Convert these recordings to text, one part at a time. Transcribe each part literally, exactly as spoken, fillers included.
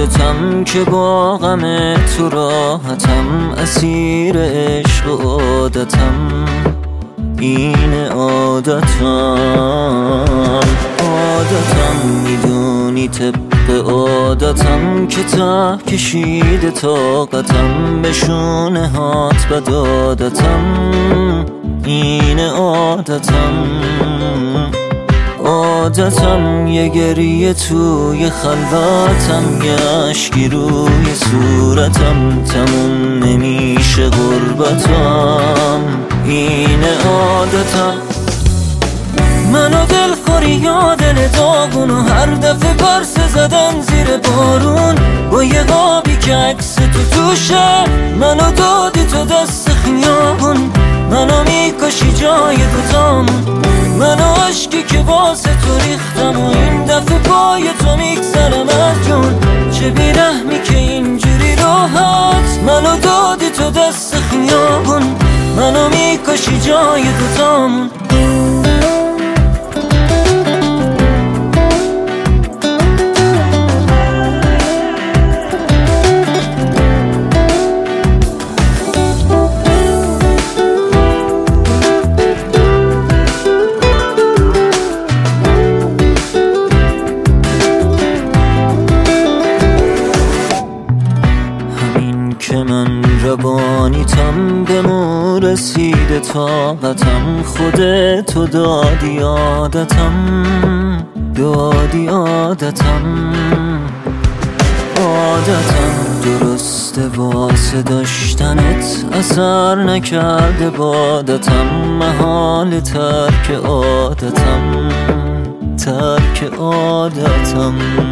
خودتم که با غم تو راحتم، اسیر عشق و عادتم، این عادتم عادتم میدونی طبق عادتم که ته کشیده طاقتم، به شونه هات بد عادتم، این عادتم عادتم یه گریه توی خلوتم، یه اشکی روی صورتم، تموم نمیشه غربتم، این عادتم. منو دلخوری یا دل داغون و هر دفعه پرسه زدن زیر بارون، با یه قابی که عکس تو توشه منو دادی تو دست خیابون، منو میکشی جای دوتامون، منو عشقی که واسه تو ریختم و این دفعه پای تو میگذرم از جون، چه بیرحمی که اینجوری راحت منو دادی تو دست خیابون، منو میکشی جای دوتامون. که من روانیتم به مو رسیده طاقتم، خودتو دادی عادتم، دادی عادتم عادتم درسته واسه داشتنت اثر نکرده بادتم، محال ترک عادتم، ترک عادتم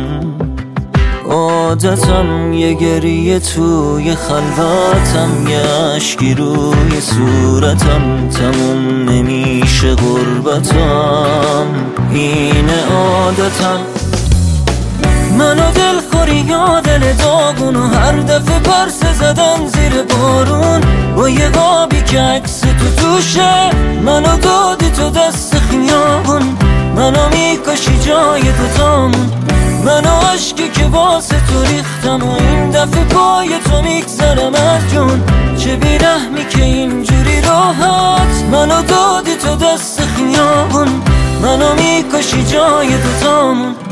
عادتم یه گریه توی خلوتم، یه اشکی روی صورتم، تموم نمیشه غربتم، این عادتم. منو دلخوری یا دل داغون و هر دفعه پرسه زدن زیر بارون، با یه قابی که عکس تو توشه منو دادی تو دست خیابون، منو میکشی جای دوتامون، منو عشقی که واسه تو ریختم و این دفعه پای تو میگذرم از جون، چه بیرحمی که اینجوری راحت منو دادی تو دست خیابون، منو میکشی جای دوتامون.